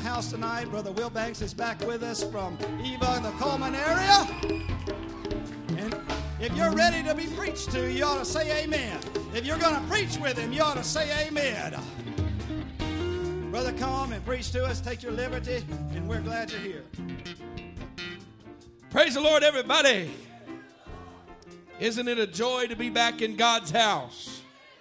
house tonight. Brother Will Banks is back with us from Eva in the Coleman area. And if you're ready to be preached to, you ought to say amen. If you're going to preach with him, you ought to say amen. Brother, come and preach to us. Take your liberty, and we're glad you're here. Praise the Lord, everybody. Isn't it a joy to be back in God's house?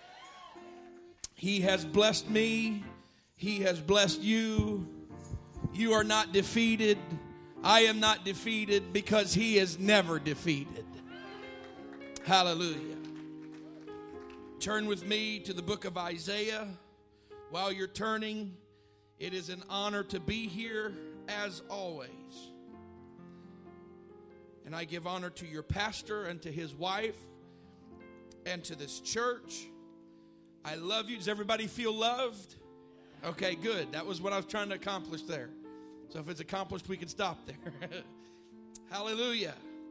He has blessed me. He has blessed you. You are not defeated. I am not defeated because He is never defeated. Hallelujah. Turn with me to the book of Isaiah. While you're turning, it is an honor to be here as always. And I give honor to your pastor and to his wife and to this church. I love you. Does everybody feel loved? Okay, good. That was what I was trying to accomplish there. So if it's accomplished, we can stop there. Hallelujah.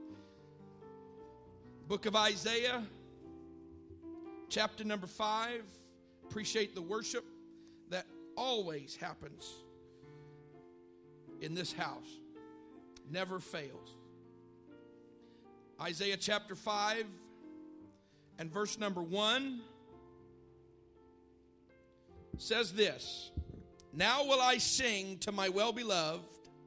Book of Isaiah, chapter number 5. Appreciate the worship that always happens in this house. Never fails. Isaiah chapter 5 and verse number 1 says this: Now will I sing to my well-beloved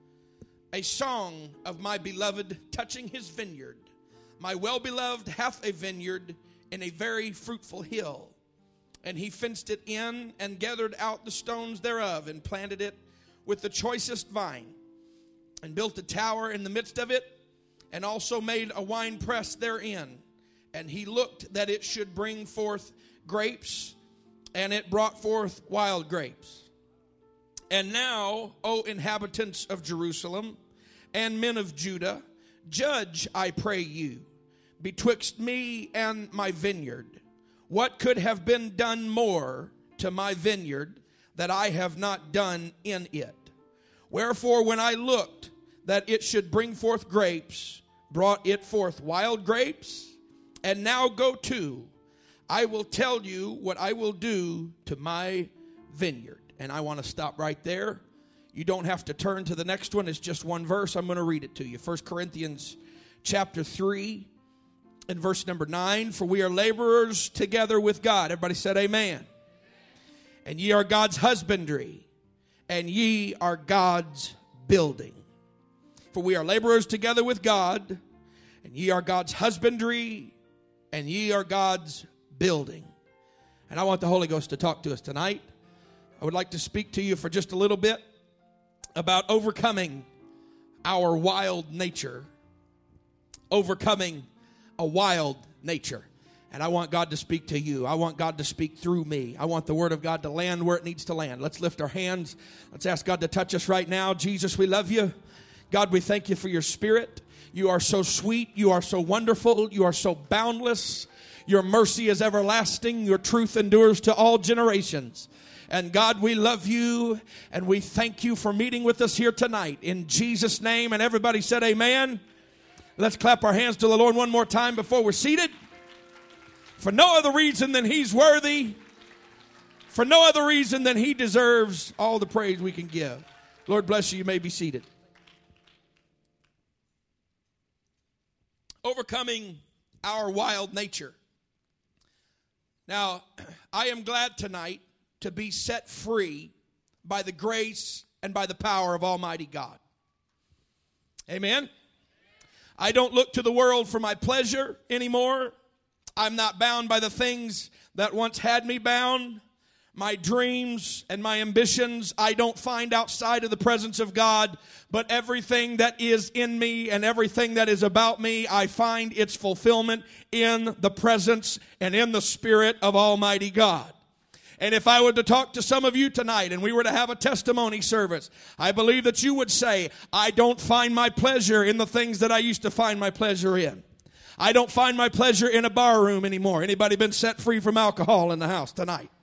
a song of my beloved touching his vineyard. My well-beloved hath a vineyard in a very fruitful hill, and he fenced it in and gathered out the stones thereof and planted it with the choicest vine and built a tower in the midst of it, and also made a winepress therein. And he looked that it should bring forth grapes, and it brought forth wild grapes. And now, O inhabitants of Jerusalem, and men of Judah, judge, I pray you, betwixt me and my vineyard. What could have been done more to my vineyard that I have not done in it? Wherefore, when I looked that it should bring forth grapes, brought it forth wild grapes. And now go to, I will tell you what I will do to my vineyard. And I want to stop right there. You don't have to turn to the next one. It's just one verse. I'm going to read it to you. 1 Corinthians chapter 3 and verse number 9. For we are laborers together with God. Everybody said amen. And ye are God's husbandry, and ye are God's building. For we are laborers together with God, and ye are God's husbandry, and ye are God's building. And I want the Holy Ghost to talk to us tonight. I would like to speak to you for just a little bit about overcoming our wild nature. Overcoming a wild nature. And I want God to speak to you. I want God to speak through me. I want the Word of God to land where it needs to land. Let's lift our hands. Let's ask God to touch us right now. Jesus, we love you. God, we thank you for your Spirit. You are so sweet. You are so wonderful. You are so boundless. Your mercy is everlasting. Your truth endures to all generations. And God, we love you, and we thank you for meeting with us here tonight. In Jesus' name, and everybody said amen. Let's clap our hands to the Lord one more time before we're seated. For no other reason than He's worthy. For no other reason than He deserves all the praise we can give. Lord bless you. You may be seated. Overcoming our wild nature. Now, I am glad tonight to be set free by the grace and by the power of Almighty God. Amen. I don't look to the world for my pleasure anymore. I'm not bound by the things that once had me bound. My dreams and my ambitions I don't find outside of the presence of God, but everything that is in me and everything that is about me, I find its fulfillment in the presence and in the Spirit of Almighty God. And if I were to talk to some of you tonight and we were to have a testimony service, I believe that you would say, I don't find my pleasure in the things that I used to find my pleasure in. I don't find my pleasure in a bar room anymore. Anybody been set free from alcohol in the house tonight?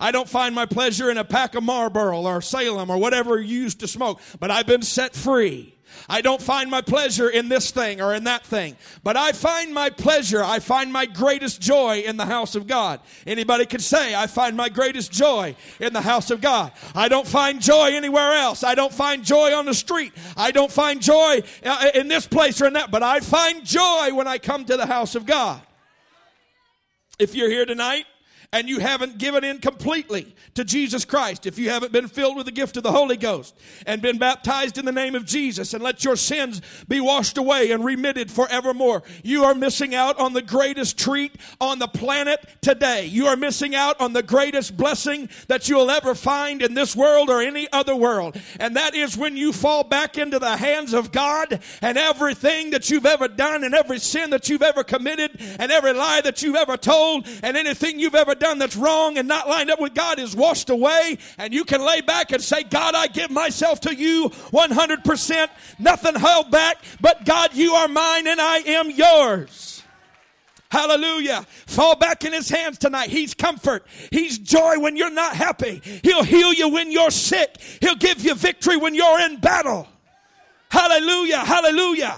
I don't find my pleasure in a pack of Marlboro or Salem or whatever you used to smoke, but I've been set free. I don't find my pleasure in this thing or in that thing, but I find my pleasure, I find my greatest joy in the house of God. Anybody could say, I find my greatest joy in the house of God. I don't find joy anywhere else. I don't find joy on the street. I don't find joy in this place or in that, but I find joy when I come to the house of God. If you're here tonight and you haven't given in completely to Jesus Christ, if you haven't been filled with the gift of the Holy Ghost and been baptized in the name of Jesus and let your sins be washed away and remitted forevermore, you are missing out on the greatest treat on the planet today. You are missing out on the greatest blessing that you'll ever find in this world or any other world. And that is when you fall back into the hands of God, and everything that you've ever done and every sin that you've ever committed and every lie that you've ever told and anything you've ever done that's wrong and not lined up with God is washed away, and you can lay back and say, God, I give myself to you 100%, nothing held back, but God, you are mine and I am yours. Hallelujah. Fall back in his hands tonight. He's comfort. He's joy when you're not happy. He'll heal you when you're sick. He'll give you victory when you're in battle. Hallelujah. Hallelujah.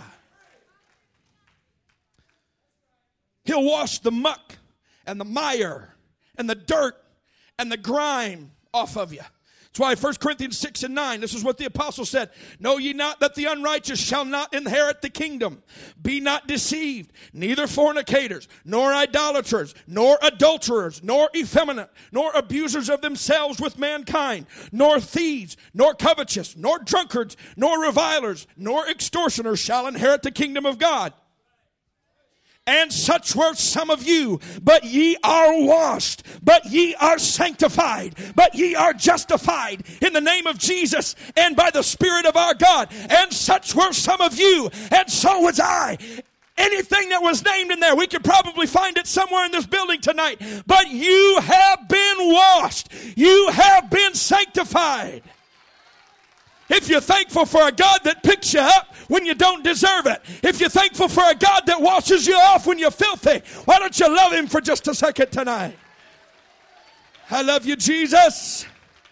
He'll wash the muck and the mire and the dirt and the grime off of you. That's why 1 Corinthians 6:9, this is what the apostle said. Know ye not that the unrighteous shall not inherit the kingdom? Be not deceived, neither fornicators, nor idolaters, nor adulterers, nor effeminate, nor abusers of themselves with mankind, nor thieves, nor covetous, nor drunkards, nor revilers, nor extortioners shall inherit the kingdom of God. And such were some of you, but ye are washed, but ye are sanctified, but ye are justified in the name of Jesus and by the Spirit of our God. And such were some of you, and so was I. Anything that was named in there, we could probably find it somewhere in this building tonight. But you have been washed. You have been sanctified. If you're thankful for a God that picks you up when you don't deserve it, if you're thankful for a God that washes you off when you're filthy, why don't you love him for just a second tonight? I love you, Jesus.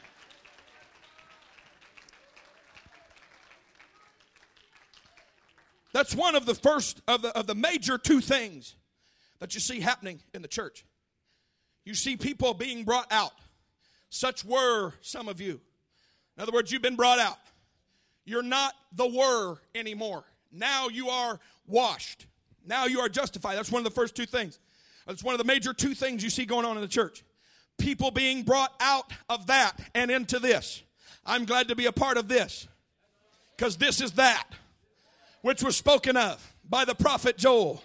That's one of the first of the major two things that you see happening in the church. You see people being brought out. Such were some of you. In other words, you've been brought out. You're not the were anymore. Now you are washed. Now you are justified. That's one of the first two things. That's one of the major two things you see going on in the church. People being brought out of that and into this. I'm glad to be a part of this, because this is that which was spoken of by the prophet Joel.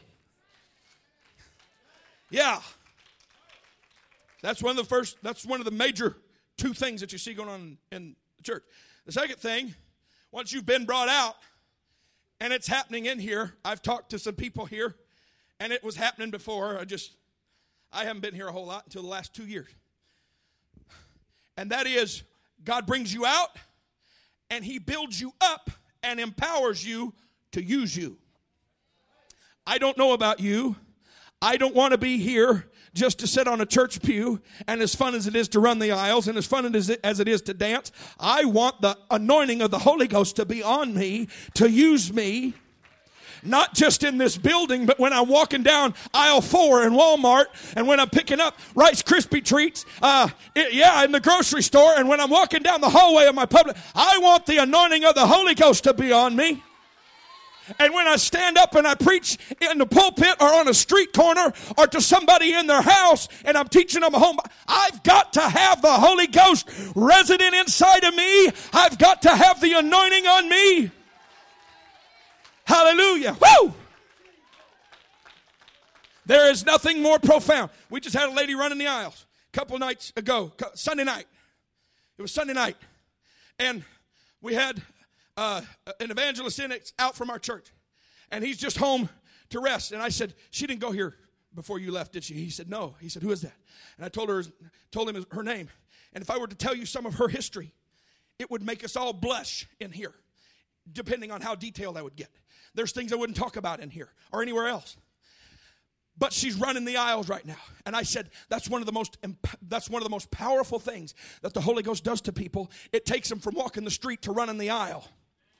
Yeah. That's one of the major two things that you see going on in the church. The second thing, once you've been brought out, and it's happening in here, I've talked to some people here, and it was happening before. I haven't been here a whole lot until the last 2 years. And that is, God brings you out, and he builds you up and empowers you to use you. I don't know about you. I don't want to be here just to sit on a church pew, and as fun as it is to run the aisles and as fun as it is to dance, I want the anointing of the Holy Ghost to be on me, to use me, not just in this building, but when I'm walking down aisle 4 in Walmart, and when I'm picking up Rice Krispie treats, in the grocery store, and when I'm walking down the hallway of my public, I want the anointing of the Holy Ghost to be on me. And when I stand up and I preach in the pulpit or on a street corner or to somebody in their house and I'm teaching them a home, I've got to have the Holy Ghost resident inside of me. I've got to have the anointing on me. Hallelujah. Woo! There is nothing more profound. We just had a lady running the aisles a couple nights ago, Sunday night. It was Sunday night. And we had an evangelist in it out from our church, and he's just home to rest. And I said, she didn't go here before you left, did she? He said, no. He said, who is that? And I told him her name. And if I were to tell you some of her history, it would make us all blush in here, depending on how detailed I would get. There's things I wouldn't talk about in here or anywhere else. but she's running the aisles right now. And I said, that's one of the most powerful things that the Holy Ghost does to people. It takes them from walking the street to running the aisle.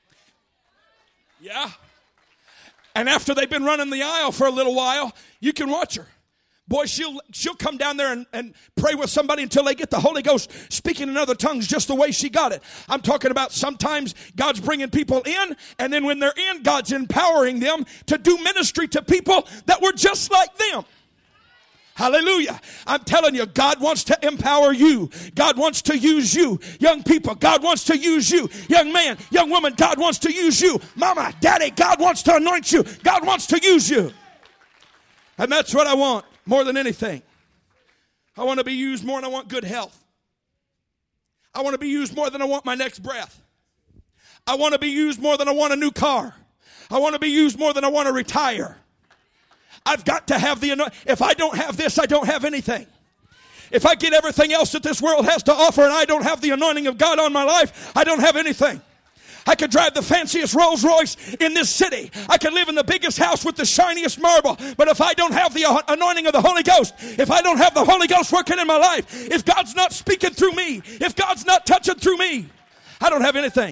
Yeah. And after they've been running the aisle for a little while, you can watch her. Boy, she'll come down there and pray with somebody until they get the Holy Ghost speaking in other tongues just the way she got it. I'm talking about sometimes God's bringing people in, and then when they're in, God's empowering them to do ministry to people that were just like them. Hallelujah. I'm telling you, God wants to empower you. God wants to use you. Young people, God wants to use you. Young man, young woman, God wants to use you. Mama, daddy, God wants to anoint you. God wants to use you. And that's what I want more than anything. I want to be used more than I want good health. I want to be used more than I want my next breath. I want to be used more than I want a new car. I want to be used more than I want to retire. I've got to have the anointing. If I don't have this, I don't have anything. If I get everything else that this world has to offer and I don't have the anointing of God on my life, I don't have anything. I could drive the fanciest Rolls Royce in this city. I could live in the biggest house with the shiniest marble. But if I don't have the anointing of the Holy Ghost, if I don't have the Holy Ghost working in my life, if God's not speaking through me, if God's not touching through me, I don't have anything.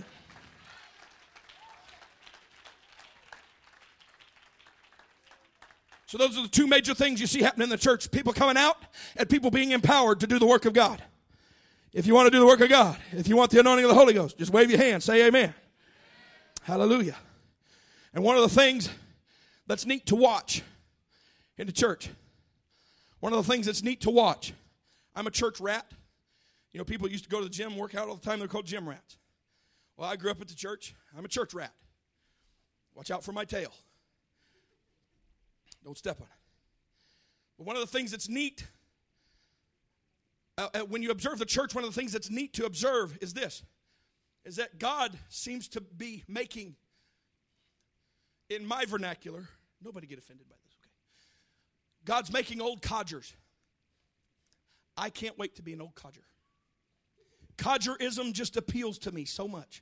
So those are the two major things you see happening in the church. People coming out and people being empowered to do the work of God. If you want to do the work of God, if you want the anointing of the Holy Ghost, just wave your hand, say amen. Hallelujah. And one of the things that's neat to watch in the church, one of the things that's neat to watch, I'm a church rat. You know, people used to go to the gym, work out all the time. They're called gym rats. Well, I grew up at the church. I'm a church rat. Watch out for my tail. Don't step on it. But one of the things that's neat, when you observe the church, one of the things that's neat to observe is this, is that God seems to be making, in my vernacular, nobody get offended by this, okay? God's making old codgers. I can't wait to be an old codger. Codgerism just appeals to me so much.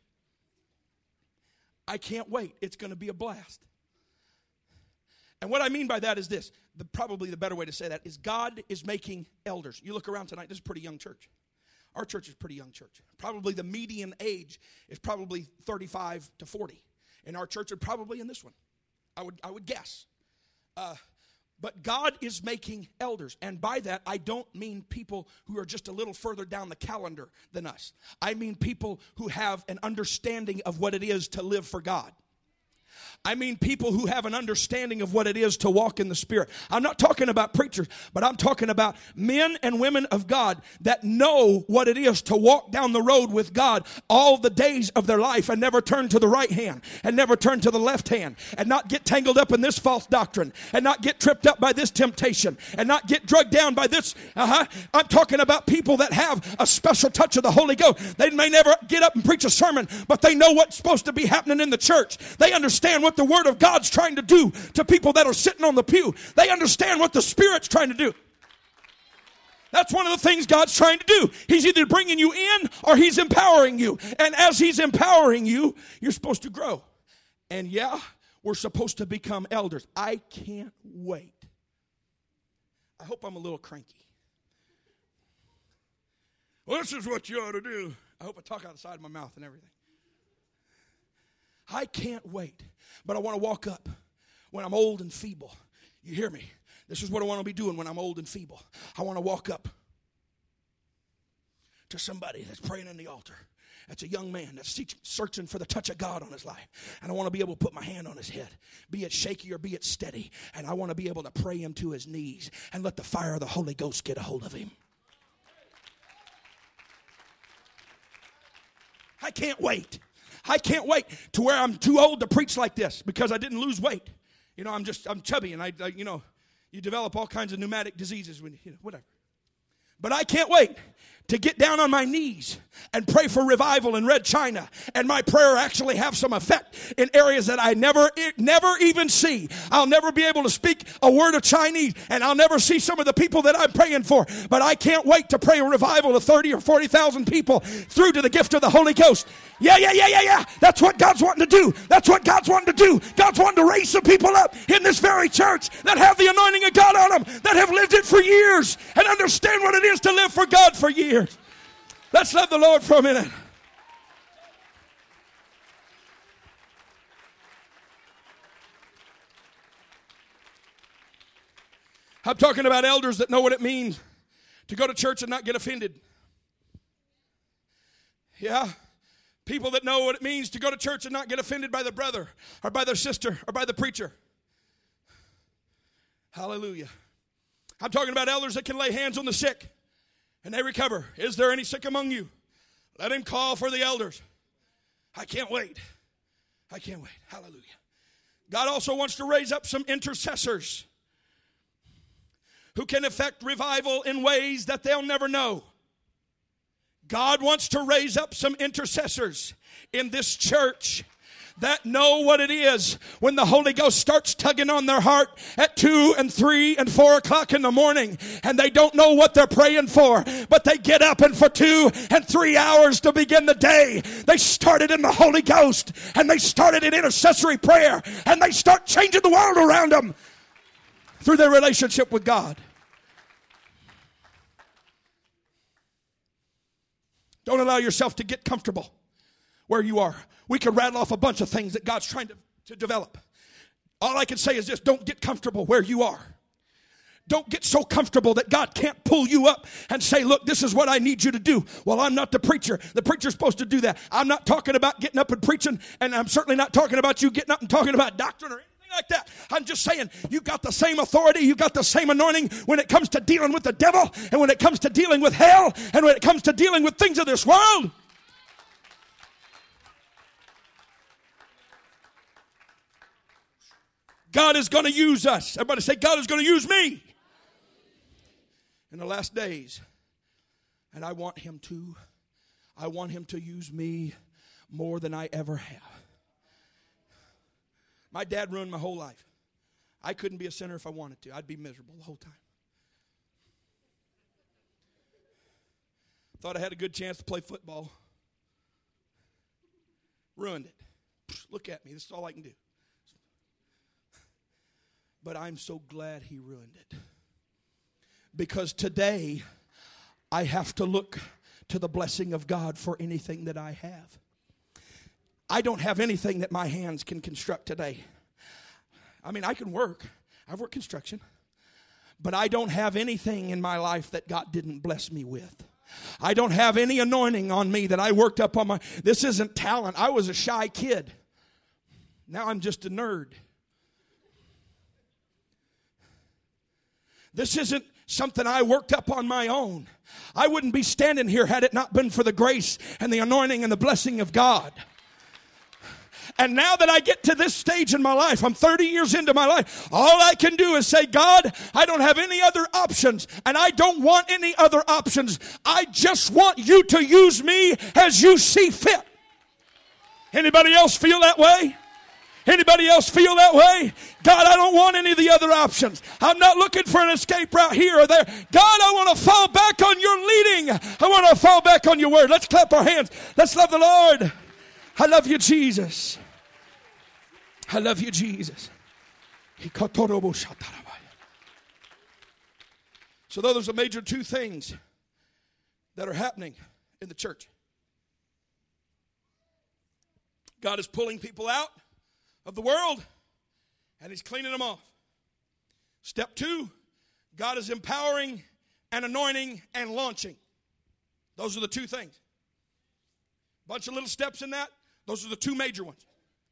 I can't wait. It's going to be a blast. And what I mean by that is this. Probably the better way to say that is God is making elders. You look around tonight, this is a pretty young church. Our church is a pretty young church. Probably the median age is probably 35 to 40. In our church, and probably in this one. I would guess. But God is making elders. And by that, I don't mean people who are just a little further down the calendar than us. I mean people who have an understanding of what it is to live for God. I mean people who have an understanding of what it is to walk in the Spirit. I'm not talking about preachers, but I'm talking about men and women of God that know what it is to walk down the road with God all the days of their life and never turn to the right hand and never turn to the left hand and not get tangled up in this false doctrine and not get tripped up by this temptation and not get drugged down by this. I'm talking about people that have a special touch of the Holy Ghost. They may never get up and preach a sermon, but they know what's supposed to be happening in the church. They understand what the Word of God's trying to do to people that are sitting on the pew. They understand what the Spirit's trying to do. That's one of the things God's trying to do. He's either bringing you in or He's empowering you. And as He's empowering you, you're supposed to grow. And yeah, we're supposed to become elders. I can't wait. I hope I'm a little cranky. Well, this is what you ought to do. I hope I talk out the side of my mouth and everything. I can't wait, but I want to walk up when I'm old and feeble. You hear me? This is what I want to be doing when I'm old and feeble. I want to walk up to somebody that's praying in the altar. That's a young man that's searching for the touch of God on his life. And I want to be able to put my hand on his head, be it shaky or be it steady. And I want to be able to pray him to his knees and let the fire of the Holy Ghost get a hold of him. I can't wait. I can't wait to where I'm too old to preach like this because I didn't lose weight. You know, I'm chubby and I you develop all kinds of pneumatic diseases when whatever. But I can't wait to get down on my knees and pray for revival in Red China. And my prayer actually have some effect in areas that I never even see. I'll never be able to speak a word of Chinese, and I'll never see some of the people that I'm praying for. But I can't wait to pray a revival of 30 or 40,000 people through to the gift of the Holy Ghost. Yeah. That's what God's wanting to do. That's what God's wanting to do. God's wanting to raise some people up in this very church that have the anointing of God on them, that have lived it for years and understand what it is to live for God for years. Let's love the Lord for a minute. I'm talking about elders that know what it means to go to church and not get offended. Yeah. People that know what it means to go to church and not get offended by their brother or by their sister or by the preacher. Hallelujah. I'm talking about elders that can lay hands on the sick and they recover. Is there any sick among you? Let him call for the elders. I can't wait. Hallelujah. God also wants to raise up some intercessors who can effect revival in ways that they'll never know. God wants to raise up some intercessors in this church that know what it is when the Holy Ghost starts tugging on their heart at 2 and 3 and 4 o'clock in the morning, and they don't know what they're praying for, but they get up and for 2 and 3 hours to begin the day, they started in the Holy Ghost and they started in intercessory prayer and they start changing the world around them through their relationship with God. Don't allow yourself to get comfortable where you are. We could rattle off a bunch of things that God's trying to develop. All I can say is this: don't get comfortable where you are. Don't get so comfortable that God can't pull you up and say, look, this is what I need you to do. Well, I'm not the preacher. The preacher's supposed to do that. I'm not talking about getting up and preaching, and I'm certainly not talking about you getting up and talking about doctrine or anything like that. I'm just saying, you got the same authority, you got the same anointing when it comes to dealing with the devil, and when it comes to dealing with hell, and when it comes to dealing with things of this world. God is going to use us. Everybody say, God is going to use me in the last days. And I want him to use me more than I ever have. My dad ruined my whole life. I couldn't be a sinner if I wanted to. I'd be miserable the whole time. Thought I had a good chance to play football. Ruined it. Look at me. This is all I can do. But I'm so glad he ruined it. Because today, I have to look to the blessing of God for anything that I have. I don't have anything that my hands can construct today. I mean, I can work. I've worked construction. But I don't have anything in my life that God didn't bless me with. I don't have any anointing on me that I worked up on my... This isn't talent. I was a shy kid. Now I'm just a nerd. This isn't something I worked up on my own. I wouldn't be standing here had it not been for the grace and the anointing and the blessing of God. And now that I get to this stage in my life, I'm 30 years into my life, all I can do is say, God, I don't have any other options, and I don't want any other options. I just want you to use me as you see fit. Anybody else feel that way? Anybody else feel that way? God, I don't want any of the other options. I'm not looking for an escape route here or there. God, I want to fall back on your leading. I want to fall back on your word. Let's clap our hands. Let's love the Lord. I love you, Jesus. I love you, Jesus. So those are major two things that are happening in the church. God is pulling people out of the world, and he's cleaning them off. Step 2, God is empowering and anointing and launching. Those are the two things. Bunch of little steps in that. Those are the two major ones.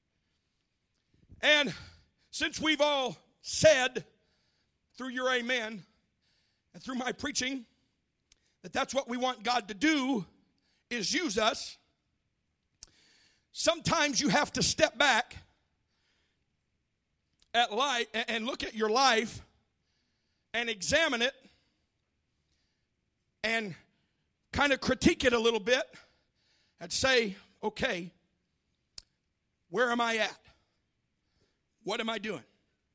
And since we've all said through your amen and through my preaching that that's what we want God to do is use us, sometimes you have to step back at life and look at your life and examine it and kind of critique it a little bit and say, okay, where am I at? What am I doing?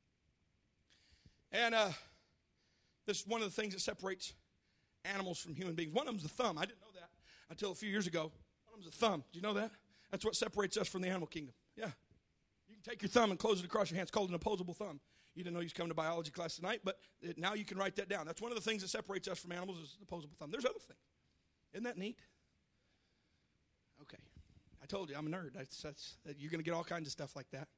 And this is one of the things that separates animals from human beings. One of them's the thumb. I didn't know that until a few years ago. One of them's the thumb. Did you know that? That's what separates us from the animal kingdom. Yeah. You can take your thumb and close it across your hand. It's called an opposable thumb. You didn't know you was coming to biology class tonight, but now you can write that down. That's one of the things that separates us from animals is the opposable thumb. There's other things. Isn't that neat? Okay. I told you, I'm a nerd. You're going to get all kinds of stuff like that.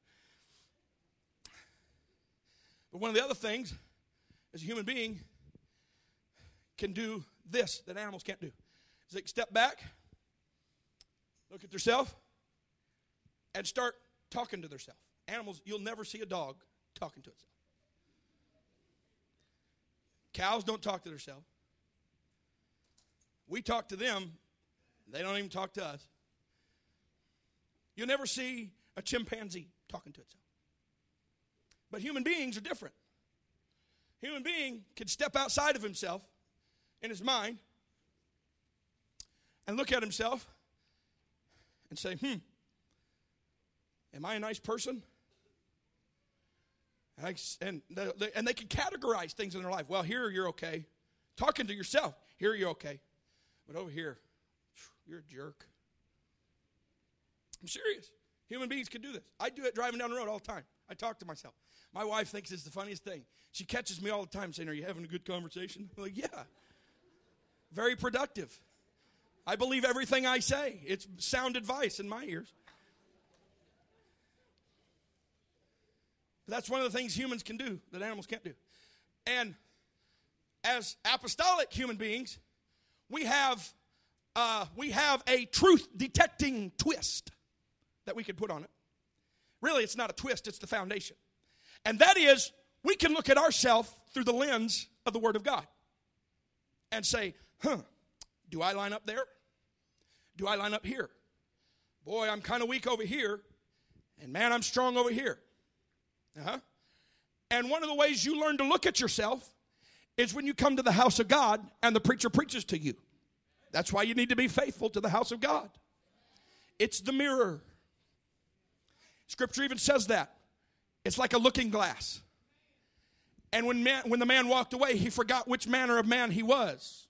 But one of the other things is a human being can do this that animals can't do. Is they can step back, look at themselves, and start talking to themselves. Animals, you'll never see a dog talking to itself. Cows don't talk to themselves. We talk to them. They don't even talk to us. You'll never see a chimpanzee talking to itself. But human beings are different. Human being can step outside of himself in his mind and look at himself and say, am I a nice person? And they can categorize things in their life. Well, here you're okay. Talking to yourself, here you're okay. But over here, you're a jerk. I'm serious. Human beings can do this. I do it driving down the road all the time. I talk to myself. My wife thinks it's the funniest thing. She catches me all the time saying, are you having a good conversation? I'm like, yeah. Very productive. I believe everything I say. It's sound advice in my ears. That's one of the things humans can do that animals can't do. And as apostolic human beings, we have a truth-detecting twist that we could put on it. Really, it's not a twist, it's the foundation. And that is, we can look at ourselves through the lens of the Word of God and say, do I line up there? Do I line up here? Boy, I'm kind of weak over here, and man, I'm strong over here. And one of the ways you learn to look at yourself is when you come to the house of God and the preacher preaches to you. That's why you need to be faithful to the house of God. It's the mirror. Scripture even says that. It's like a looking glass. And when the man walked away, he forgot which manner of man he was.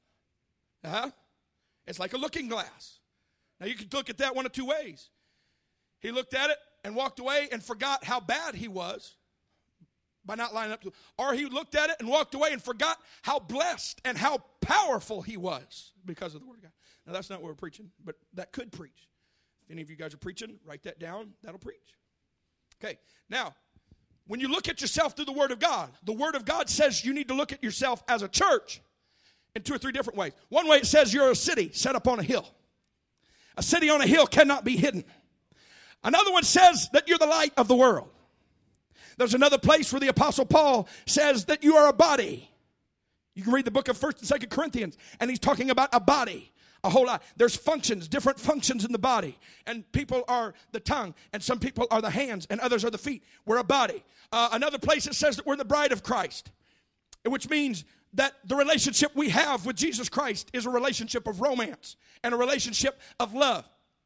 It's like a looking glass. Now you could look at that one of two ways. He looked at it and walked away and forgot how bad he was by not lining up to it. Or he looked at it and walked away and forgot how blessed and how powerful he was because of the Word of God. Now that's not what we're preaching, but that could preach. If any of you guys are preaching, write that down. That'll preach. Okay, now, when you look at yourself through the Word of God says you need to look at yourself as a church in 2 or 3 different ways. One way it says you're a city set up on a hill. A city on a hill cannot be hidden. Another one says that you're the light of the world. There's another place where the Apostle Paul says that you are a body. You can read the book of 1 and 2 Corinthians, and he's talking about a body. A whole lot. There's functions, different functions in the body. And people are the tongue, and some people are the hands, and others are the feet. We're a body. Another place it says that we're the bride of Christ, which means that the relationship we have with Jesus Christ is a relationship of romance and a relationship of love.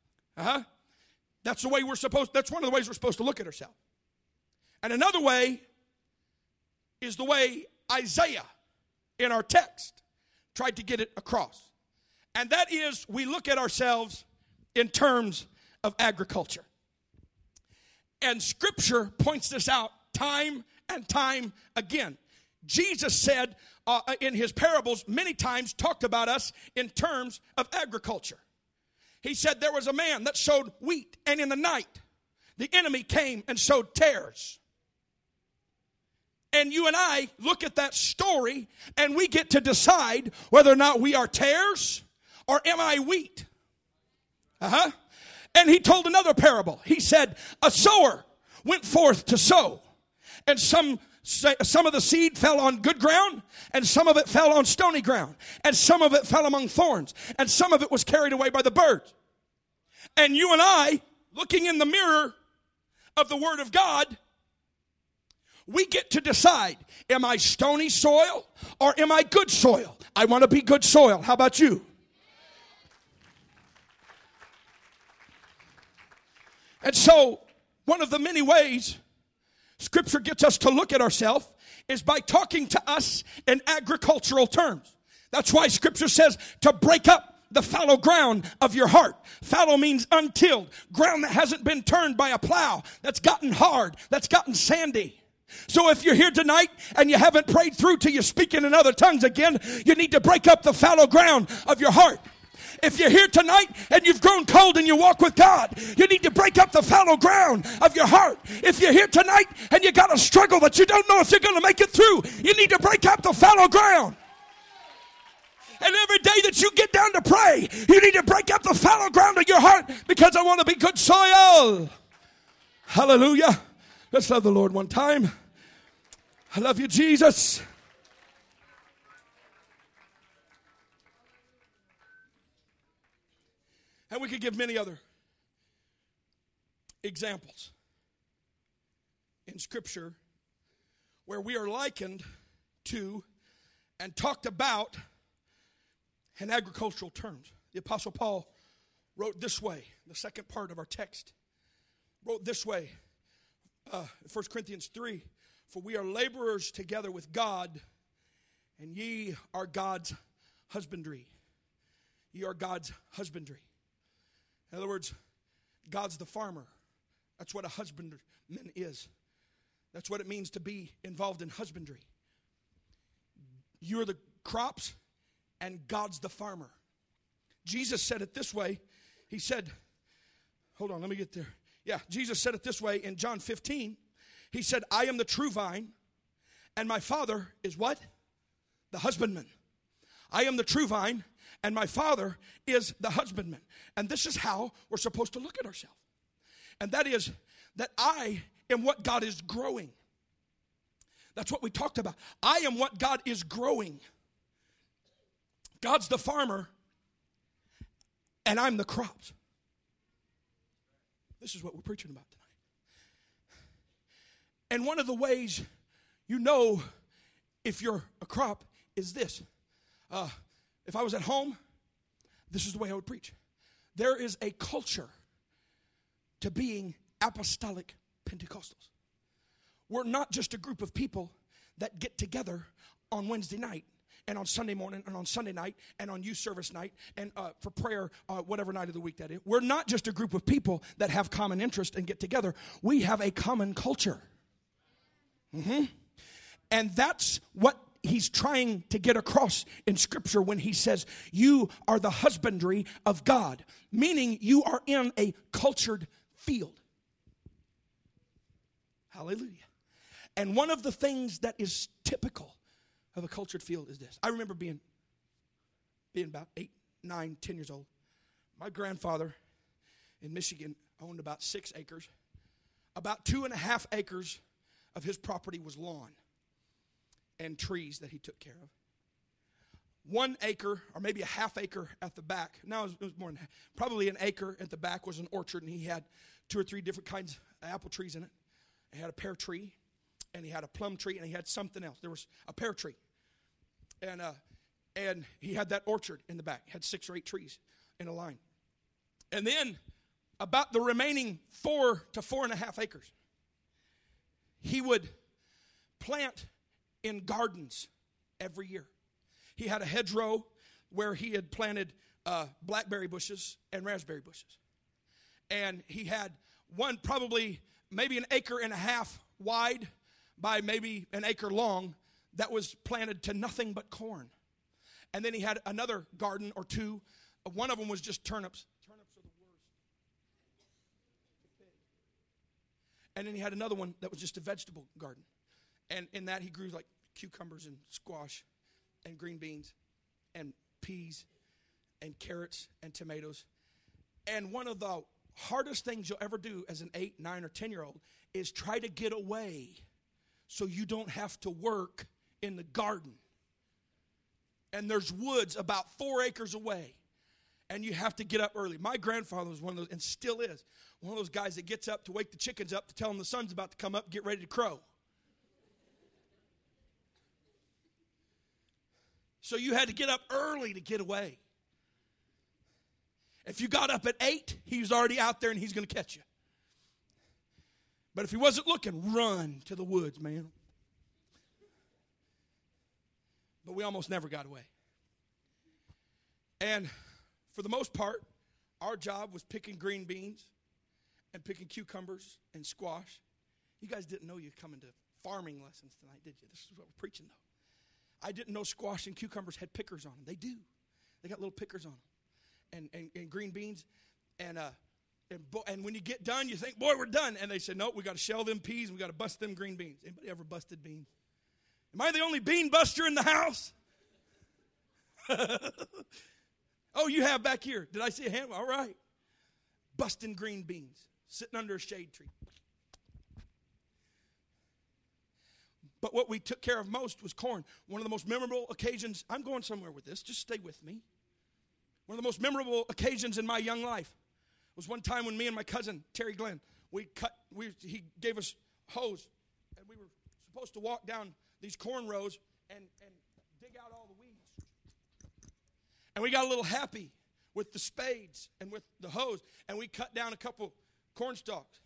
That's the way that's one of the ways we're supposed to look at ourselves. And another way is the way Isaiah in our text tried to get it across. And that is, we look at ourselves in terms of agriculture. And Scripture points this out time and time again. Jesus said in his parables many times talked about us in terms of agriculture. He said there was a man that sowed wheat, and in the night the enemy came and sowed tares. And you and I look at that story, and we get to decide whether or not we are tares or am I wheat? And he told another parable. He said, a sower went forth to sow, and some of the seed fell on good ground, and some of it fell on stony ground, and some of it fell among thorns, and some of it was carried away by the birds. And you and I, looking in the mirror of the Word of God, we get to decide, am I stony soil or am I good soil? I want to be good soil. How about you? And so, one of the many ways Scripture gets us to look at ourselves is by talking to us in agricultural terms. That's why Scripture says to break up the fallow ground of your heart. Fallow means untilled, ground that hasn't been turned by a plow, that's gotten hard, that's gotten sandy. So if you're here tonight and you haven't prayed through till you're speaking in other tongues again, you need to break up the fallow ground of your heart. If you're here tonight and you've grown cold in your walk with God, you need to break up the fallow ground of your heart. If you're here tonight and you got a struggle that you don't know if you're going to make it through, you need to break up the fallow ground. And every day that you get down to pray, you need to break up the fallow ground of your heart, because I want to be good soil. Hallelujah. Let's love the Lord one time. I love you, Jesus. And we could give many other examples in Scripture where we are likened to and talked about in agricultural terms. The Apostle Paul wrote this way, the second part of our text, wrote this way, 1 Corinthians 3, for we are laborers together with God, and ye are God's husbandry. Ye are God's husbandry. In other words, God's the farmer. That's what a husbandman is. That's what it means to be involved in husbandry. You're the crops, and God's the farmer. Jesus said it this way. He said, hold on, let me get there. Yeah, Jesus said it this way in John 15. He said, I am the true vine, and my Father is what? The husbandman. I am the true vine, and my Father is the husbandman. And this is how we're supposed to look at ourselves. And that is that I am what God is growing. That's what we talked about. I am what God is growing. God's the farmer, and I'm the crops. This is what we're preaching about tonight. And one of the ways you know if you're a crop is this. If I was at home, this is the way I would preach. There is a culture to being apostolic Pentecostals. We're not just a group of people that get together on Wednesday night and on Sunday morning and on Sunday night and on youth service night and for prayer, whatever night of the week that is. We're not just a group of people that have common interest and get together. We have a common culture. And that's what he's trying to get across in Scripture when he says, you are the husbandry of God, meaning you are in a cultured field. Hallelujah. And one of the things that is typical of a cultured field is this. I remember being about 8, 9, 10 years old. My grandfather in Michigan owned about 6 acres. About 2.5 acres of his property was lawn and trees that he took care of. 1 acre, or maybe a half acre at the back. No, it was more than probably an acre at the back was an orchard, and he had 2 or 3 different kinds of apple trees in it. He had a pear tree, and he had a plum tree, and he had something else. There was a pear tree. And he had that orchard in the back. He had 6 or 8 trees in a line. And then about the remaining 4 to 4.5 acres, he would plant in gardens every year. He had a hedgerow where he had planted blackberry bushes and raspberry bushes. And he had one probably maybe 1.5 acres wide by maybe 1 acre long that was planted to nothing but corn. And then he had another garden or 2. One of them was just turnips. Turnips are the worst. And then he had another one that was just a vegetable garden. And in that he grew like cucumbers and squash and green beans and peas and carrots and tomatoes. And one of the hardest things you'll ever do as an 8, 9, or 10-year-old is try to get away so you don't have to work in the garden. And there's woods about 4 acres away. And you have to get up early. My grandfather was one of those, and still is, one of those guys that gets up to wake the chickens up to tell them the sun's about to come up, get ready to crow. So you had to get up early to get away. If you got up at 8, he was already out there and he's going to catch you. But if he wasn't looking, run to the woods, man. But we almost never got away. And for the most part, our job was picking green beans and picking cucumbers and squash. You guys didn't know you were coming to farming lessons tonight, did you? This is what we're preaching, though. I didn't know squash and cucumbers had pickers on them. They do. They got little pickers on them. And green beans. And when you get done, you think, boy, we're done. And they said, nope, we got to shell them peas and we got to bust them green beans. Anybody ever busted beans? Am I the only bean buster in the house? Oh, you have back here. Did I see a hand? All right. Busting green beans, sitting under a shade tree. But what we took care of most was corn. One of the most memorable occasions, I'm going somewhere with this, just stay with me. One of the most memorable occasions in my young life was one time when me and my cousin, Terry Glenn, he gave us hose, and we were supposed to walk down these corn rows and dig out all the weeds. And we got a little happy with the spades and with the hose, and we cut down a couple corn stalks.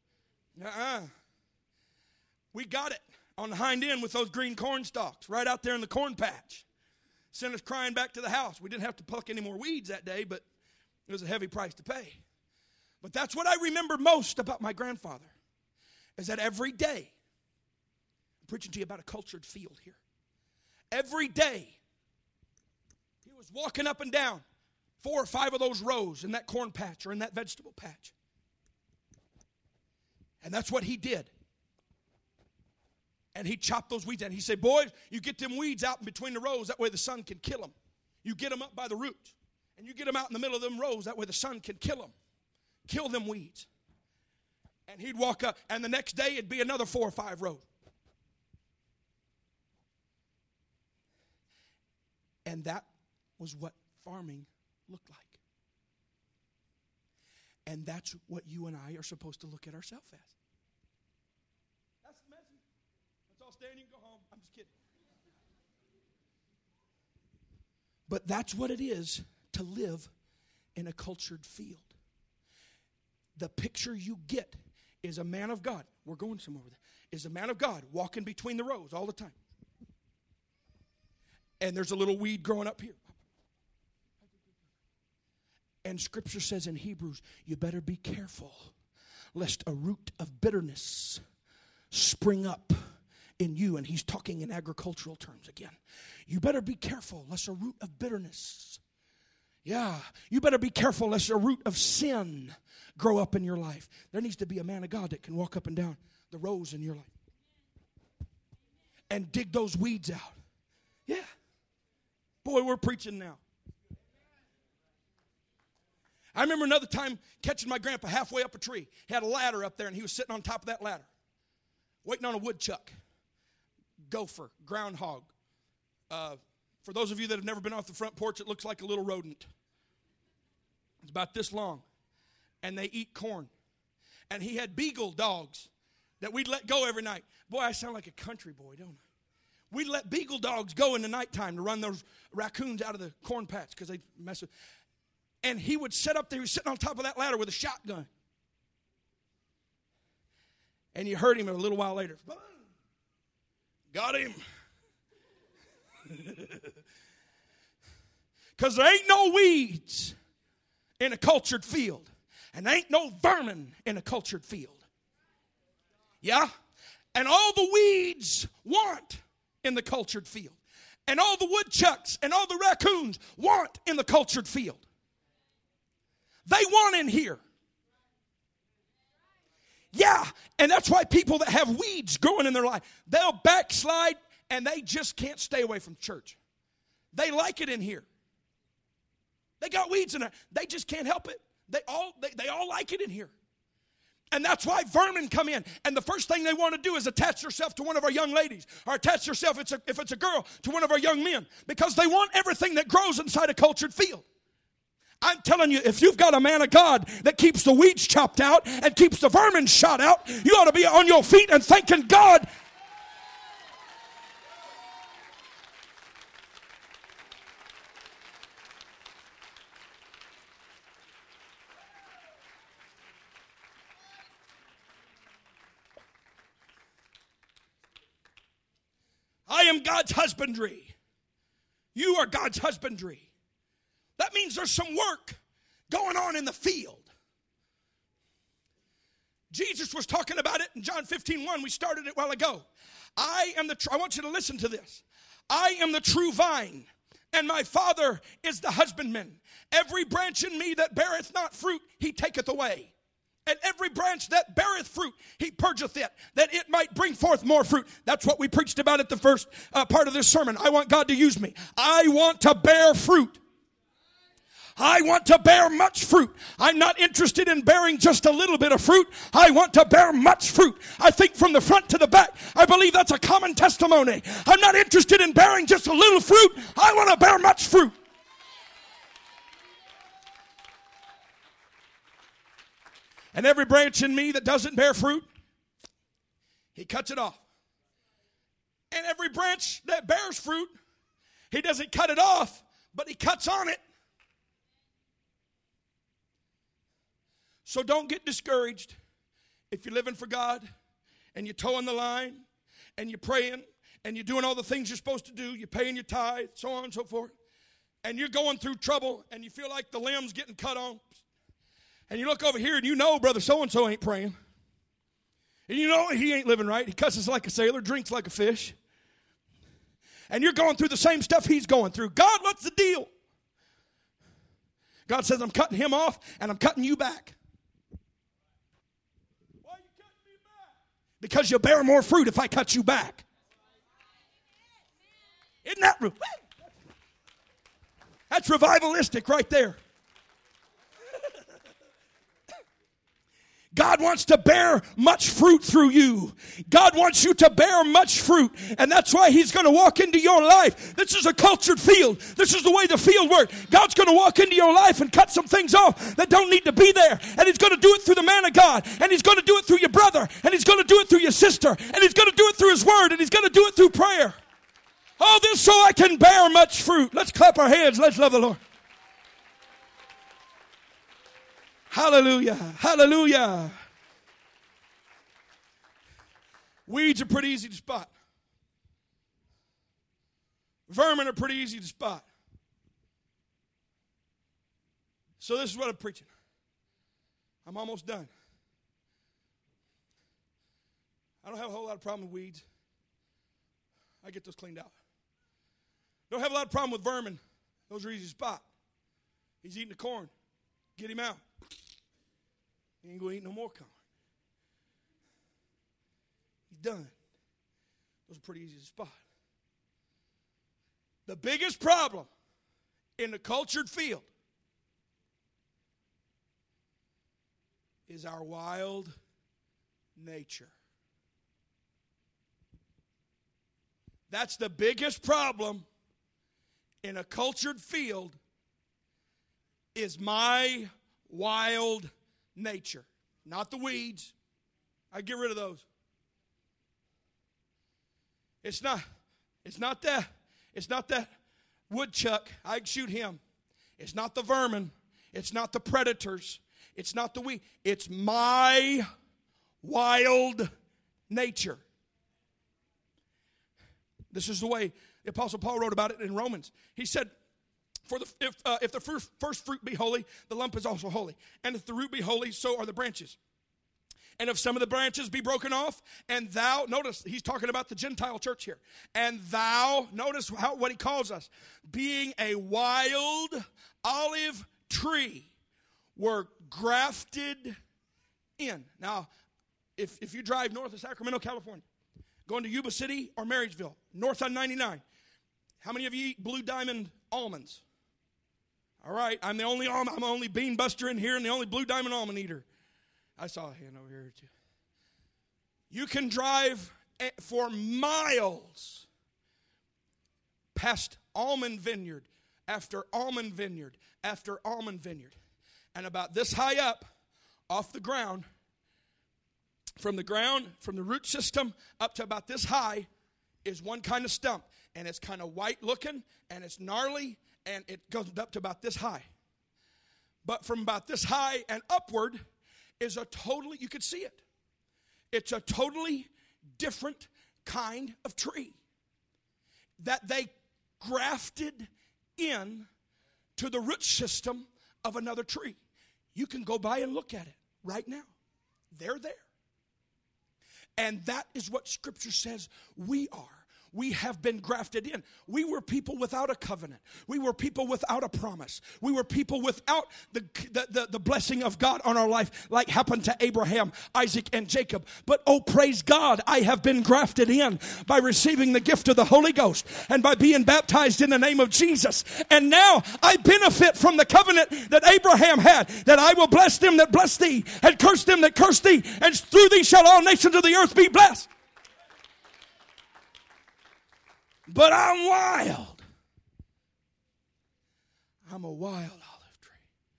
We got it on the hind end with those green corn stalks right out there in the corn patch. Sent us crying back to the house. We didn't have to pluck any more weeds that day, but it was a heavy price to pay. But that's what I remember most about my grandfather, is that every day, I'm preaching to you about a cultured field here. Every day, he was walking up and down 4 or 5 of those rows in that corn patch or in that vegetable patch. And that's what he did. And he chopped those weeds out. He said, boys, you get them weeds out in between the rows. That way the sun can kill them. You get them up by the roots. And you get them out in the middle of them rows. That way the sun can kill them. Kill them weeds. And he'd walk up. And the next day it'd be another 4 or 5 rows. And that was what farming looked like. And that's what you and I are supposed to look at ourselves as. That's the message. Let's all stand, you can go home. I'm just kidding. But that's what it is to live in a cultured field. The picture you get is a man of God. We're going somewhere with it. Is a man of God walking between the rows all the time. And there's a little weed growing up here. And Scripture says in Hebrews, you better be careful lest a root of bitterness spring up in you. And he's talking in agricultural terms again. You better be careful lest a root of bitterness. Yeah, you better be careful lest a root of sin grow up in your life. There needs to be a man of God that can walk up and down the rows in your life and dig those weeds out. Yeah. Boy, we're preaching now. I remember another time catching my grandpa halfway up a tree. He had a ladder up there, and he was sitting on top of that ladder, waiting on a woodchuck, gopher, groundhog. For those of you that have never been off the front porch, it looks like a little rodent. It's about this long, and they eat corn. And he had beagle dogs that we'd let go every night. Boy, I sound like a country boy, don't I? We'd let beagle dogs go in the nighttime to run those raccoons out of the corn patch because they'd mess with. And he would sit up there, he was sitting on top of that ladder with a shotgun. And you heard him a little while later. Boom! Got him. Because there ain't no weeds in a cultured field. And there ain't no vermin in a cultured field. Yeah? And all the weeds want in the cultured field. And all the woodchucks and all the raccoons want in the cultured field. They want in here. Yeah, and that's why people that have weeds growing in their life, they'll backslide and they just can't stay away from church. They like it in here. They got weeds in there. They just can't help it. They all like it in here. And that's why vermin come in. And the first thing they want to do is attach themselves to one of our young ladies. Or attach themselves, if it's a girl, to one of our young men. Because they want everything that grows inside a cultured field. I'm telling you, if you've got a man of God that keeps the weeds chopped out and keeps the vermin shot out, you ought to be on your feet and thanking God. I am God's husbandry. You are God's husbandry. That means there's some work going on in the field. Jesus was talking about it in John 15:1. We started it a while ago. I want you to listen to this. I am the true vine, and my Father is the husbandman. Every branch in me that beareth not fruit, he taketh away. And every branch that beareth fruit, he purgeth it, that it might bring forth more fruit. That's what we preached about at the first part of this sermon. I want God to use me. I want to bear fruit. I want to bear much fruit. I'm not interested in bearing just a little bit of fruit. I want to bear much fruit. I think from the front to the back, I believe that's a common testimony. I'm not interested in bearing just a little fruit. I want to bear much fruit. And every branch in me that doesn't bear fruit, he cuts it off. And every branch that bears fruit, he doesn't cut it off, but he cuts on it. So don't get discouraged if you're living for God and you're towing the line and you're praying and you're doing all the things you're supposed to do. You're paying your tithe, so on and so forth. And you're going through trouble and you feel like the limb's getting cut on. And you look over here and you know brother so-and-so ain't praying. And you know he ain't living right. He cusses like a sailor, drinks like a fish. And you're going through the same stuff he's going through. God, what's the deal? God says, I'm cutting him off and I'm cutting you back. Why are you cutting me back? Because you'll bear more fruit if I cut you back. Isn't that? That's revivalistic right there. God wants to bear much fruit through you. God wants you to bear much fruit. And that's why he's going to walk into your life. This is a cultured field. This is the way the field works. God's going to walk into your life and cut some things off that don't need to be there. And he's going to do it through the man of God. And he's going to do it through your brother. And he's going to do it through your sister. And he's going to do it through his word. And he's going to do it through prayer. All this so I can bear much fruit. Let's clap our hands. Let's love the Lord. Hallelujah. Hallelujah. Weeds are pretty easy to spot. Vermin are pretty easy to spot. So this is what I'm preaching. I'm almost done. I don't have a whole lot of problem with weeds. I get those cleaned out. Don't have a lot of problem with vermin. Those are easy to spot. He's eating the corn. Get him out. He ain't going to eat no more corn. He's done. Those are pretty easy to spot. The biggest problem in the cultured field is our wild nature. That's the biggest problem in a cultured field is my wild nature. Not the weeds. I get rid of those. It's not that woodchuck. I shoot him. It's not the vermin. It's not the predators. It's not the weed. It's my wild nature. This is the way the Apostle Paul wrote about it in Romans. He said, if the first fruit be holy, the lump is also holy. And if the root be holy, so are the branches. And if some of the branches be broken off, and thou, notice he's talking about the Gentile church here. And thou, notice what he calls us, being a wild olive tree, were grafted in. Now, if you drive north of Sacramento, California, going to Yuba City or Marysville, north on 99, how many of you eat Blue Diamond almonds? All right, I'm the only bean buster in here and the only Blue Diamond almond eater. I saw a hand over here too. You can drive for miles past almond vineyard after almond vineyard after almond vineyard. And about this high up off the ground, from the root system up to about this high is one kind of stump. And it's kind of white looking and it's gnarly and it goes up to about this high. But from about this high and upward is you could see it. It's a totally different kind of tree that they grafted in to the root system of another tree. You can go by and look at it right now. They're there. And that is what Scripture says we are. We have been grafted in. We were people without a covenant. We were people without a promise. We were people without the blessing of God on our life, like happened to Abraham, Isaac, and Jacob. But oh, praise God, I have been grafted in by receiving the gift of the Holy Ghost and by being baptized in the name of Jesus. And now I benefit from the covenant that Abraham had, that I will bless them that bless thee and curse them that curse thee, and through thee shall all nations of the earth be blessed. But I'm wild. I'm a wild olive tree.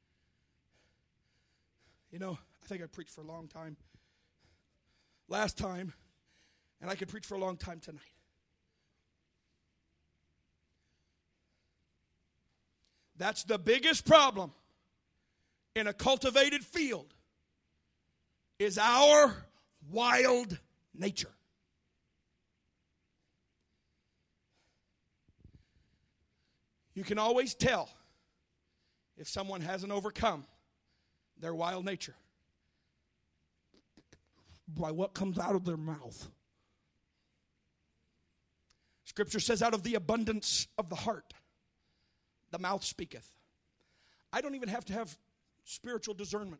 You know, I think I preached for a long time last time, and I could preach for a long time tonight. That's the biggest problem in a cultivated field, is our wild nature. You can always tell if someone hasn't overcome their wild nature by what comes out of their mouth. Scripture says, out of the abundance of the heart, the mouth speaketh. I don't even have to have spiritual discernment.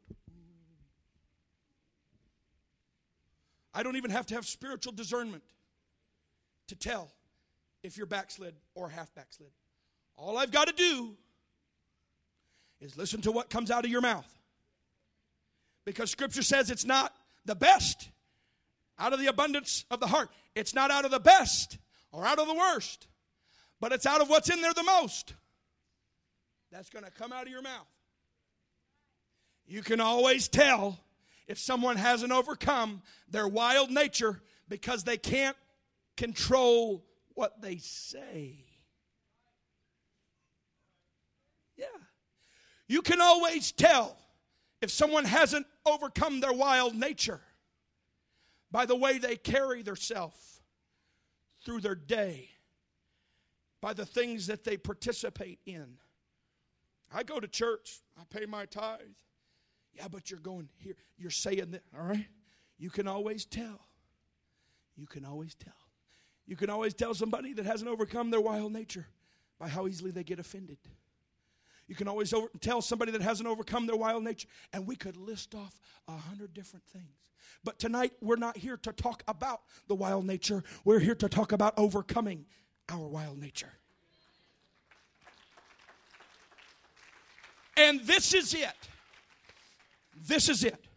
I don't even have to have spiritual discernment to tell if you're backslid or half backslid. All I've got to do is listen to what comes out of your mouth. Because Scripture says it's not the best out of the abundance of the heart. It's not out of the best or out of the worst. But it's out of what's in there the most. That's going to come out of your mouth. You can always tell if someone hasn't overcome their wild nature because they can't control what they say. Yeah. You can always tell if someone hasn't overcome their wild nature by the way they carry themselves through their day, by the things that they participate in. I go to church. I pay my tithe. Yeah, but you're going here. You're saying that, all right? You can always tell. You can always tell. You can always tell somebody that hasn't overcome their wild nature by how easily they get offended. You can always tell somebody that hasn't overcome their wild nature. And we could list off 100 different things. But tonight, we're not here to talk about the wild nature. We're here to talk about overcoming our wild nature. And this is it. This is it.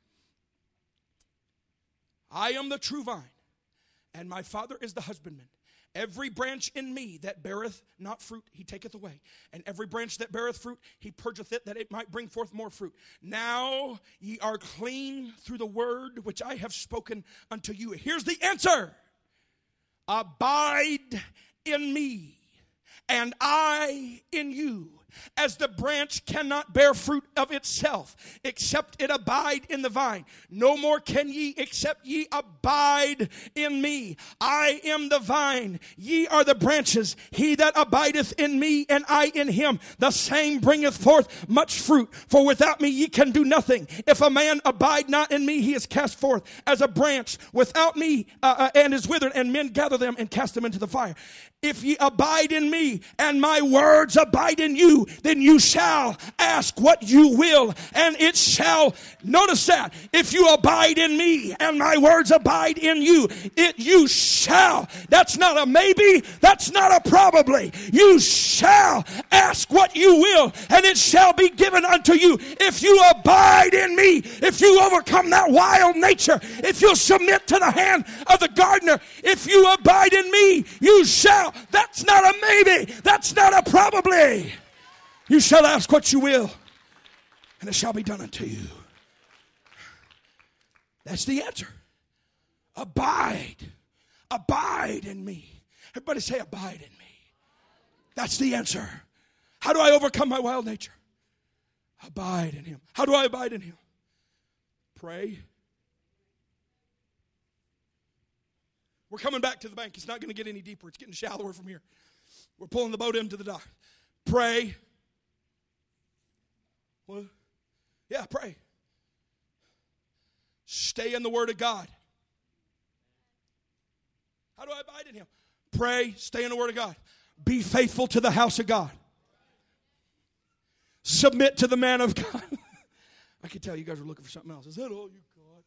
I am the true vine, and my Father is the husbandman. Every branch in me that beareth not fruit, he taketh away. And every branch that beareth fruit, he purgeth it, that it might bring forth more fruit. Now ye are clean through the word which I have spoken unto you. Here's the answer. Abide in me, and I in you. As the branch cannot bear fruit of itself, except it abide in the vine. No more can ye, except ye abide in me. I am the vine, ye are the branches. He that abideth in me, and I in him, the same bringeth forth much fruit. For without me ye can do nothing. If a man abide not in me, he is cast forth as a branch without me, and is withered, and men gather them and cast them into the fire. If ye abide in me, and my words abide in you, then you shall ask what you will, and it shall. Notice that. If you abide in me, and my words abide in you, you shall. That's not a maybe. That's not a probably. You shall ask what you will, and it shall be given unto you. If you abide in me, if you overcome that wild nature, if you submit to the hand of the gardener, if you abide in me, you shall. That's not a maybe. That's not a probably. You shall ask what you will, and it shall be done unto you. That's the answer. Abide. Abide in me. Everybody say, abide in me. That's the answer. How do I overcome my wild nature? Abide in him. How do I abide in him? Pray. We're coming back to the bank. It's not going to get any deeper. It's getting shallower from here. We're pulling the boat into the dock. Pray. What? Yeah, pray. Stay in the Word of God. How do I abide in Him? Pray, stay in the Word of God. Be faithful to the house of God. Submit to the man of God. I can tell you guys are looking for something else. Is that all you got?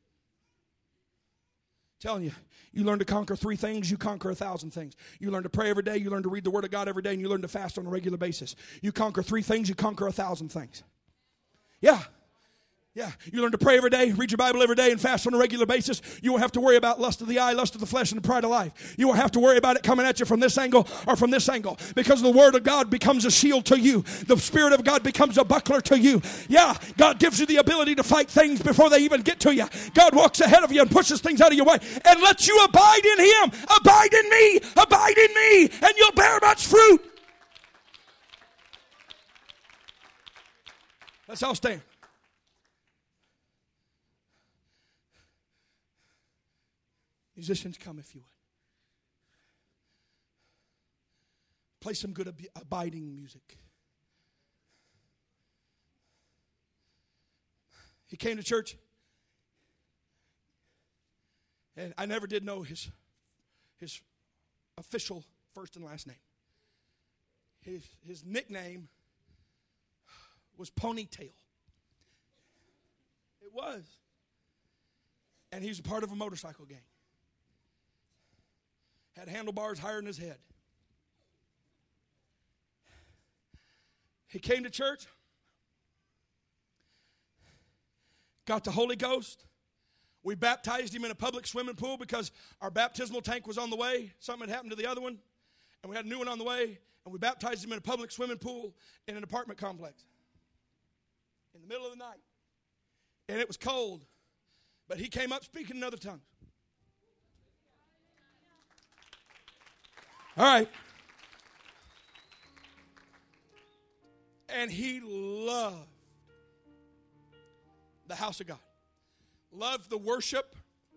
Telling you, you learn to conquer 3 things, you conquer 1,000 things. You learn to pray every day, you learn to read the Word of God every day, and you learn to fast on a regular basis. You conquer 3 things, you conquer 1,000 things. Yeah. Yeah, you learn to pray every day, read your Bible every day, and fast on a regular basis. You won't have to worry about lust of the eye, lust of the flesh, and the pride of life. You won't have to worry about it coming at you from this angle or from this angle, because the Word of God becomes a shield to you. The Spirit of God becomes a buckler to you. Yeah, God gives you the ability to fight things before they even get to you. God walks ahead of you and pushes things out of your way and lets you abide in Him. Abide in me, and you'll bear much fruit. Let's all stand. Musicians, come if you would. Play some good abiding music. He came to church, and I never did know his official first and last name. His nickname was Ponytail. It was. And he's a part of a motorcycle gang. Had handlebars higher than his head. He came to church, got the Holy Ghost. We baptized him in a public swimming pool because our baptismal tank was on the way. Something had happened to the other one, and we had a new one on the way, and we baptized him in a public swimming pool in an apartment complex in the middle of the night. And it was cold, but he came up speaking in other tongues. All right. And he loved the house of God. Loved the worship.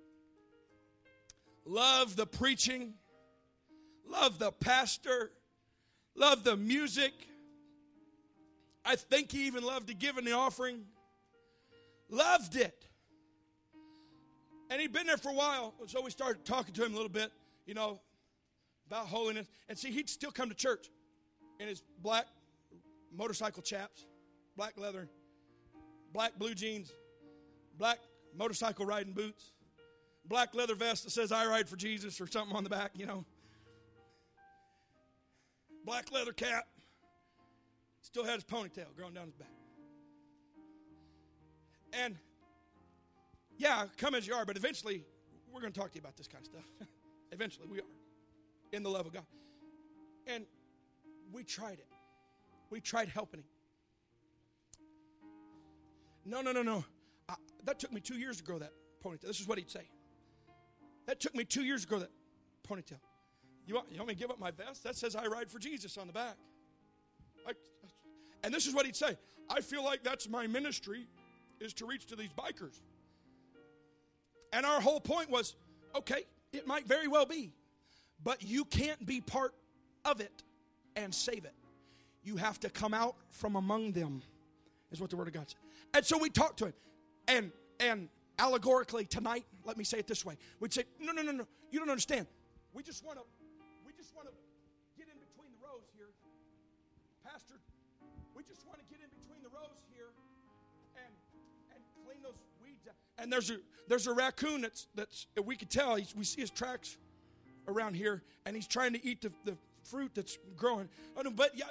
Loved the preaching. Loved the pastor. Loved the music. I think he even loved to give in the offering. Loved it. And he'd been there for a while, so we started talking to him a little bit, about holiness. And see, he'd still come to church in his black motorcycle chaps, black leather, black blue jeans, black motorcycle riding boots, black leather vest that says I ride for Jesus or something on the back, Black leather cap. Still had his ponytail growing down his back. And, yeah, come as you are, but eventually we're going to talk to you about this kind of stuff. Eventually we are. In the love of God. And we tried it. We tried helping him. No. That took me 2 years to grow that ponytail. This is what he'd say. That took me 2 years to grow that ponytail. You want me to give up my vest? That says I ride for Jesus on the back. And this is what he'd say. I feel like that's my ministry, is to reach to these bikers. And our whole point was, okay, it might very well be. But you can't be part of it and save it. You have to come out from among them, is what the Word of God says. And so we talked to him. And allegorically tonight, let me say it this way. We'd say, no, you don't understand. We just want to get in between the rows here. Pastor, we just want to get in between the rows here and clean those weeds out. And there's a raccoon that's we could tell, we see his tracks around here, and he's trying to eat the fruit that's growing. I don't think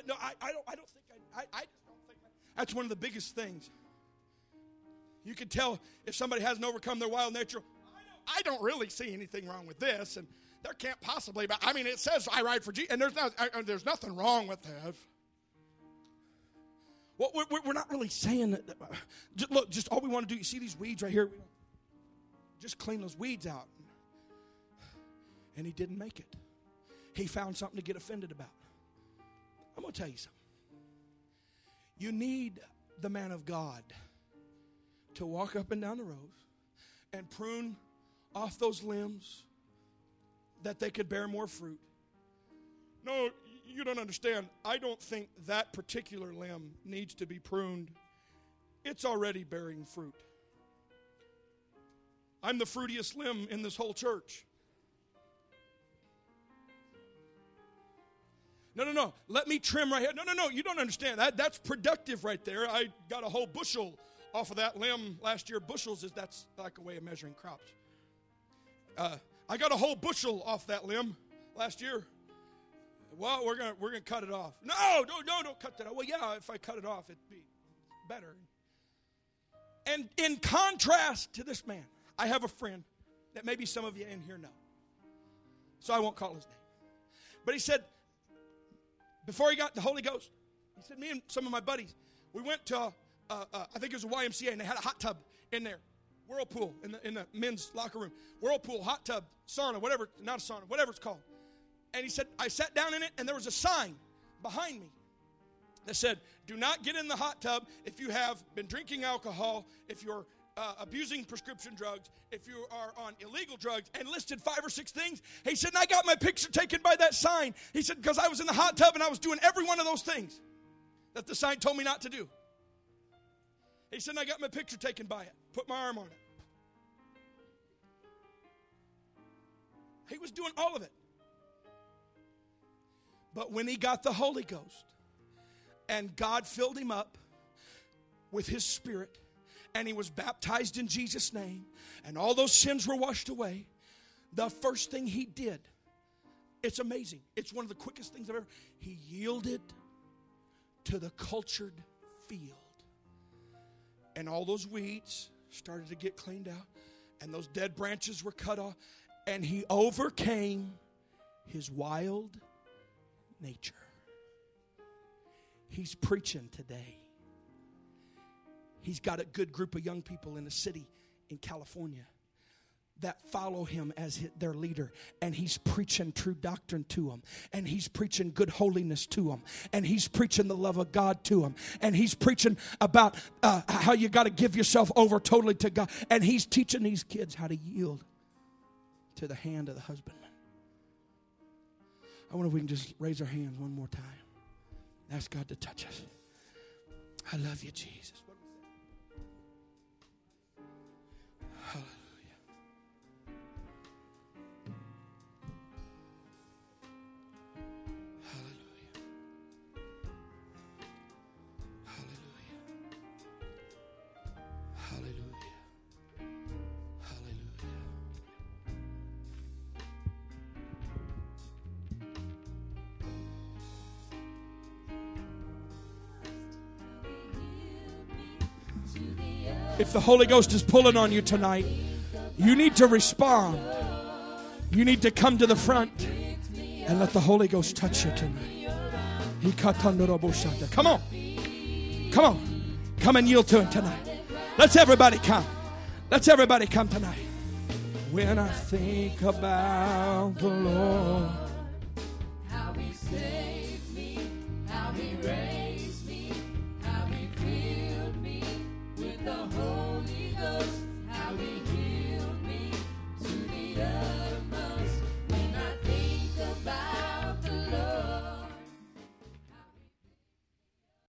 that's one of the biggest things. You can tell if somebody hasn't overcome their wild nature. I don't really see anything wrong with this, and there can't possibly be. I mean, it says I ride for Jesus, and there's nothing wrong with that. Well, we're not really saying that. Look, just all we want to do, you see these weeds right here? Just clean those weeds out. And he didn't make it. He found something to get offended about. I'm going to tell you something. You need the man of God to walk up and down the rows and prune off those limbs that they could bear more fruit. No, you don't understand. I don't think that particular limb needs to be pruned. It's already bearing fruit. I'm the fruitiest limb in this whole church. No. Let me trim right here. No. You don't understand. That's productive right there. I got a whole bushel off of that limb last year. Bushels that's like a way of measuring crops. I got a whole bushel off that limb last year. Well, we're gonna cut it off. No, don't cut that off. Well, yeah, if I cut it off, it'd be better. And in contrast to this man, I have a friend that maybe some of you in here know. So I won't call his name. But he said, before he got the Holy Ghost, he said, me and some of my buddies, we went to, I think it was a YMCA, and they had a hot tub in there. Whirlpool in the men's locker room. Whirlpool, hot tub, sauna, whatever, not a sauna, whatever it's called. And he said, I sat down in it, and there was a sign behind me that said, do not get in the hot tub if you have been drinking alcohol, if you're abusing prescription drugs, if you are on illegal drugs, and listed 5 or 6 things. He said, and I got my picture taken by that sign. He said, because I was in the hot tub and I was doing every one of those things that the sign told me not to do. He said, and I got my picture taken by it. Put my arm on it. He was doing all of it. But when he got the Holy Ghost and God filled him up with his Spirit, and he was baptized in Jesus' name, and all those sins were washed away, the first thing he did, it's amazing. It's one of the quickest things I've ever, he yielded to the cultured field. And all those weeds started to get cleaned out, and those dead branches were cut off, and he overcame his wild nature. He's preaching today. He's got a good group of young people in a city in California that follow him as their leader. And he's preaching true doctrine to them. And he's preaching good holiness to them. And he's preaching the love of God to them. And he's preaching about how you got to give yourself over totally to God. And he's teaching these kids how to yield to the hand of the husbandman. I wonder if we can just raise our hands one more time. Ask God to touch us. I love you, Jesus. Hallelujah. Hallelujah. Hallelujah. Hallelujah. Hallelujah. If the Holy Ghost is pulling on you tonight, you need to respond. You need to come to the front and let the Holy Ghost touch you tonight. Come on. Come on. Come and yield to Him tonight. Let's everybody come. Let's everybody come tonight. When I think about the Lord, how He saved me, how He raised me, how He filled me with the Holy Ghost, how He healed me to the